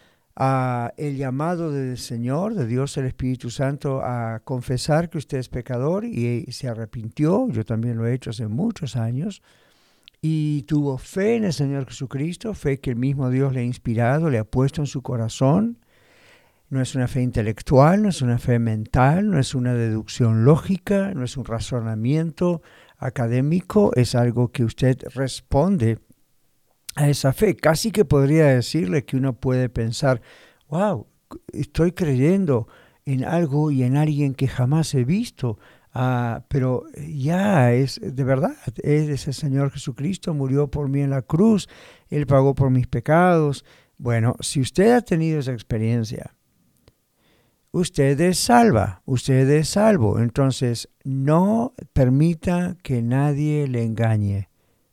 a el llamado del Señor, de Dios el Espíritu Santo, a confesar que usted es pecador y se arrepintió. Yo también lo he hecho hace muchos años, y tuvo fe en el Señor Jesucristo, fe que el mismo Dios le ha inspirado, le ha puesto en su corazón. No es una fe intelectual, no es una fe mental, no es una deducción lógica, no es un razonamiento académico, es algo que usted responde a esa fe. Casi que podría decirle que uno puede pensar, wow, estoy creyendo en algo y en alguien que jamás he visto, pero ya es de verdad, es el Señor Jesucristo, murió por mí en la cruz, Él pagó por mis pecados, Bueno, si usted ha tenido esa experiencia, usted es salva, usted es salvo. Entonces, no permita que nadie le engañe.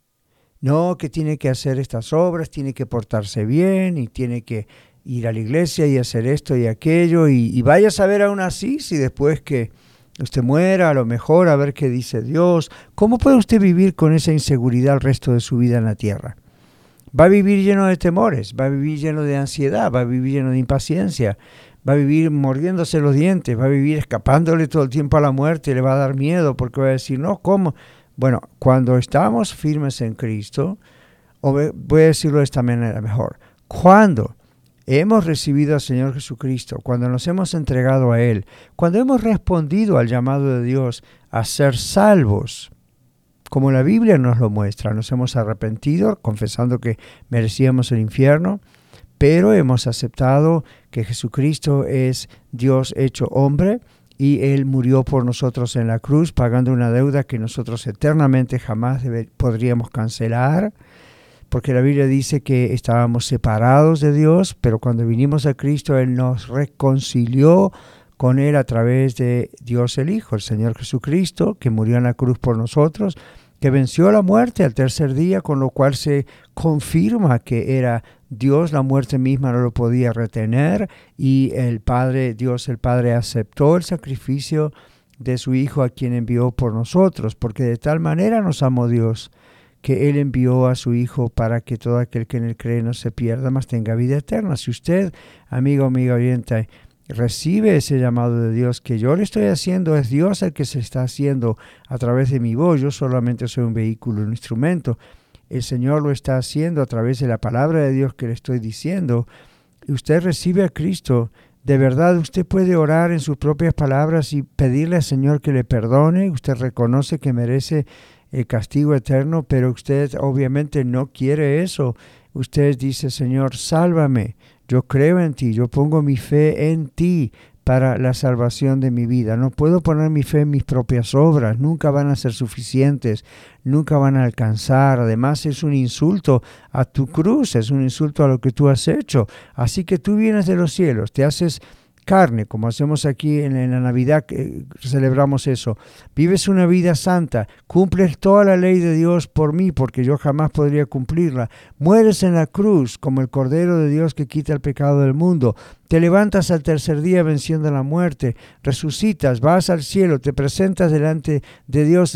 No, que tiene que hacer estas obras, tiene que portarse bien y tiene que ir a la iglesia y hacer esto y aquello. Y vaya a saber aún así si después que usted muera, a lo mejor a ver qué dice Dios. ¿Cómo puede usted vivir con esa inseguridad el resto de su vida en la tierra? Va a vivir lleno de temores, va a vivir lleno de ansiedad, va a vivir lleno de impaciencia, va a vivir mordiéndose los dientes, va a vivir escapándole todo el tiempo a la muerte, le va a dar miedo porque va a decir, no, ¿cómo? Bueno, cuando estamos firmes en Cristo, o voy a decirlo de esta manera mejor, cuando hemos recibido al Señor Jesucristo, cuando nos hemos entregado a Él, cuando hemos respondido al llamado de Dios a ser salvos, como la Biblia nos lo muestra, nos hemos arrepentido, confesando que merecíamos el infierno, pero hemos aceptado que Jesucristo es Dios hecho hombre y Él murió por nosotros en la cruz, pagando una deuda que nosotros eternamente jamás podríamos cancelar, porque la Biblia dice que estábamos separados de Dios, pero cuando vinimos a Cristo, Él nos reconcilió con Él a través de Dios el Hijo, el Señor Jesucristo, que murió en la cruz por nosotros, que venció la muerte al tercer día, con lo cual se confirma que era Dios, la muerte misma no lo podía retener, y el Padre, Dios el Padre aceptó el sacrificio de su Hijo a quien envió por nosotros, porque de tal manera nos amó Dios, que Él envió a su Hijo para que todo aquel que en Él cree no se pierda, mas tenga vida eterna. Si usted, amigo, amiga oyente, recibe ese llamado de Dios que yo le estoy haciendo, es Dios el que se está haciendo a través de mi voz, yo solamente soy un vehículo, un instrumento. El Señor lo está haciendo a través de la palabra de Dios que le estoy diciendo. Y usted recibe a Cristo, de verdad usted puede orar en sus propias palabras y pedirle al Señor que le perdone. Usted reconoce que merece el castigo eterno, pero usted obviamente no quiere eso. Usted dice, Señor, sálvame. Yo creo en ti, yo pongo mi fe en ti para la salvación de mi vida. No puedo poner mi fe en mis propias obras, nunca van a ser suficientes, nunca van a alcanzar. Además es un insulto a tu cruz, es un insulto a lo que tú has hecho. Así que tú vienes de los cielos, te haces carne, como hacemos aquí en la Navidad, celebramos eso. Vives una vida santa, cumples toda la ley de Dios por mí, porque yo jamás podría cumplirla. Mueres en la cruz como el Cordero de Dios que quita el pecado del mundo. Te levantas al tercer día venciendo la muerte, resucitas, vas al cielo, te presentas delante de Dios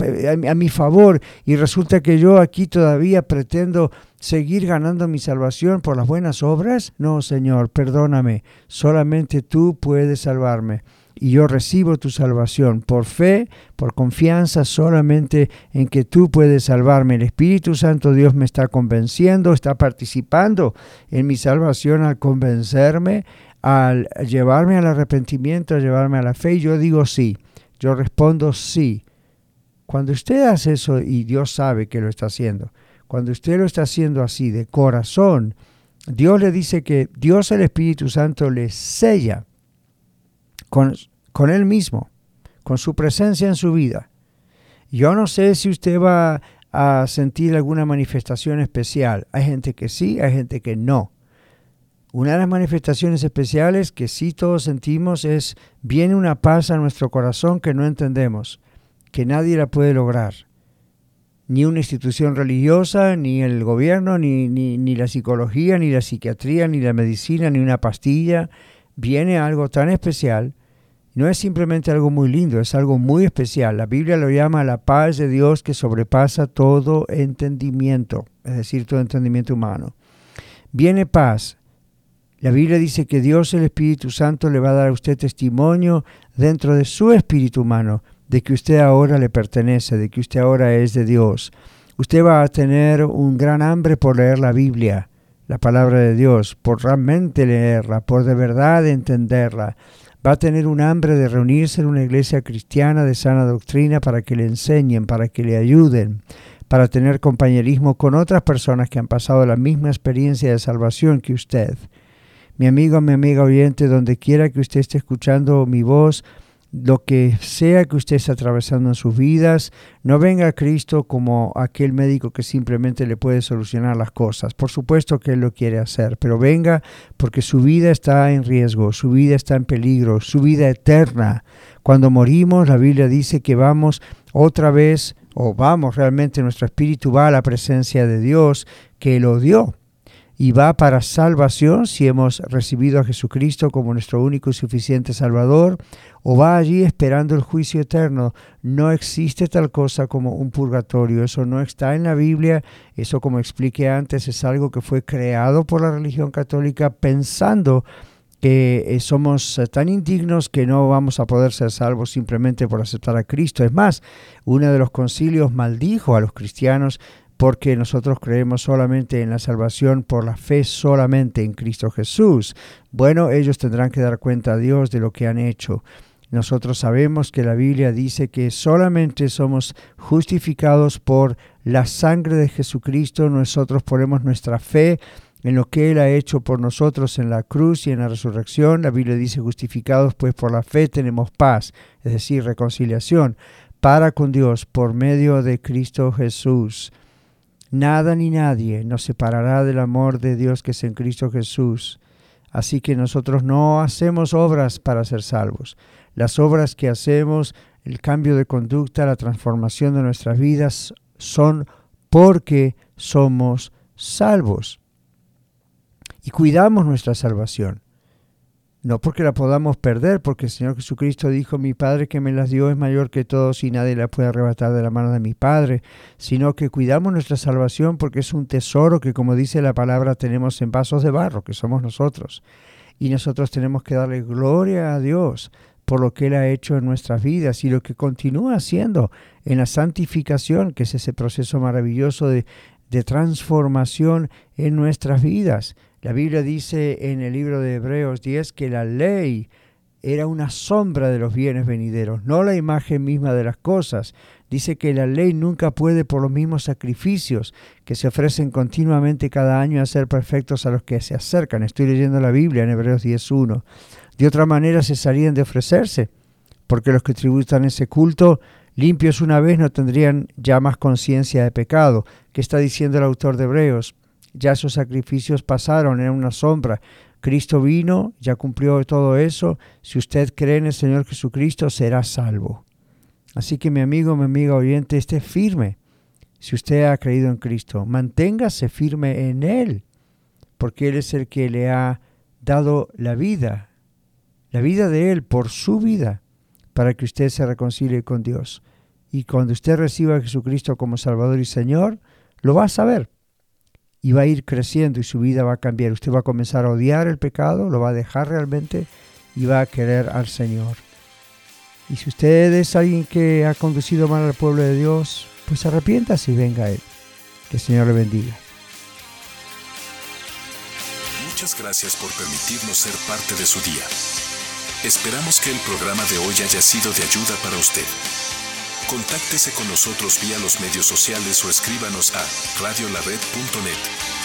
a mi favor, y resulta que yo aquí todavía pretendo seguir ganando mi salvación por las buenas obras. No, Señor, perdóname, solamente tú puedes salvarme. Y yo recibo tu salvación por fe, por confianza solamente en que tú puedes salvarme. El Espíritu Santo Dios me está convenciendo, está participando en mi salvación al convencerme, al llevarme al arrepentimiento, a llevarme a la fe. Y yo digo sí, yo respondo sí. Cuando usted hace eso, y Dios sabe que lo está haciendo, cuando usted lo está haciendo así de corazón, Dios le dice que Dios el Espíritu Santo le sella con Él mismo, con su presencia en su vida. Yo no sé si usted va a sentir alguna manifestación especial. Hay gente que sí, hay gente que no. Una de las manifestaciones especiales que sí todos sentimos es, viene una paz a nuestro corazón que no entendemos, que nadie la puede lograr. Ni una institución religiosa, ni el gobierno, ni la psicología, ni la psiquiatría, ni la medicina, ni una pastilla. Viene algo tan especial. No es simplemente algo muy lindo, es algo muy especial. La Biblia lo llama la paz de Dios que sobrepasa todo entendimiento, es decir, todo entendimiento humano. Viene paz. La Biblia dice que Dios, el Espíritu Santo, le va a dar a usted testimonio dentro de su espíritu humano de que usted ahora le pertenece, de que usted ahora es de Dios. Usted va a tener un gran hambre por leer la Biblia, la palabra de Dios, por realmente leerla, por de verdad entenderla. Va a tener un hambre de reunirse en una iglesia cristiana de sana doctrina para que le enseñen, para que le ayuden, para tener compañerismo con otras personas que han pasado la misma experiencia de salvación que usted. Mi amigo, mi amiga oyente, donde quiera que usted esté escuchando mi voz, lo que sea que usted esté atravesando en sus vidas, no venga a Cristo como aquel médico que simplemente le puede solucionar las cosas. Por supuesto que Él lo quiere hacer, pero venga porque su vida está en riesgo, su vida está en peligro, su vida eterna. Cuando morimos, la Biblia dice que vamos otra vez, o vamos realmente, nuestro espíritu va a la presencia de Dios que lo dio. Y va para salvación si hemos recibido a Jesucristo como nuestro único y suficiente Salvador, o va allí esperando el juicio eterno. No existe tal cosa como un purgatorio, eso no está en la Biblia. Eso, como expliqué antes, es algo que fue creado por la religión católica pensando que somos tan indignos que no vamos a poder ser salvos simplemente por aceptar a Cristo. Es más, uno de los concilios maldijo a los cristianos porque nosotros creemos solamente en la salvación por la fe solamente en Cristo Jesús. Bueno, ellos tendrán que dar cuenta a Dios de lo que han hecho. Nosotros sabemos que la Biblia dice que solamente somos justificados por la sangre de Jesucristo. Nosotros ponemos nuestra fe en lo que Él ha hecho por nosotros en la cruz y en la resurrección. La Biblia dice, justificados pues por la fe tenemos paz, es decir, reconciliación para con Dios por medio de Cristo Jesús. Nada ni nadie nos separará del amor de Dios que es en Cristo Jesús. Así que nosotros no hacemos obras para ser salvos. Las obras que hacemos, el cambio de conducta, la transformación de nuestras vidas, son porque somos salvos. Y cuidamos nuestra salvación. No porque la podamos perder, porque el Señor Jesucristo dijo, mi Padre que me las dio es mayor que todos y nadie la puede arrebatar de la mano de mi Padre, sino que cuidamos nuestra salvación porque es un tesoro que, como dice la palabra, tenemos en vasos de barro, que somos nosotros. Y nosotros tenemos que darle gloria a Dios por lo que Él ha hecho en nuestras vidas y lo que continúa haciendo en la santificación, que es ese proceso maravilloso de transformación en nuestras vidas. La Biblia dice en el libro de Hebreos 10 que la ley era una sombra de los bienes venideros, no la imagen misma de las cosas. Dice que la ley nunca puede, por los mismos sacrificios que se ofrecen continuamente cada año, hacer perfectos a los que se acercan. Estoy leyendo la Biblia en Hebreos 10:1. De otra manera cesarían de ofrecerse, porque los que tributan ese culto limpios una vez no tendrían ya más conciencia de pecado. ¿Qué está diciendo el autor de Hebreos? Ya esos sacrificios pasaron, era una sombra. Cristo vino, ya cumplió todo eso. Si usted cree en el Señor Jesucristo, será salvo. Así que mi amigo, mi amiga oyente, esté firme. Si usted ha creído en Cristo, manténgase firme en Él, porque Él es el que le ha dado la vida de Él por su vida, para que usted se reconcilie con Dios. Y cuando usted reciba a Jesucristo como Salvador y Señor, lo va a saber. Y va a ir creciendo y su vida va a cambiar. Usted va a comenzar a odiar el pecado, lo va a dejar realmente y va a querer al Señor. Y si usted es alguien que ha conducido mal al pueblo de Dios, pues arrepiéntase y venga a Él. Que el Señor le bendiga. Muchas gracias por permitirnos ser parte de su día. Esperamos que el programa de hoy haya sido de ayuda para usted. Contáctese con nosotros vía los medios sociales o escríbanos a radiolared.net.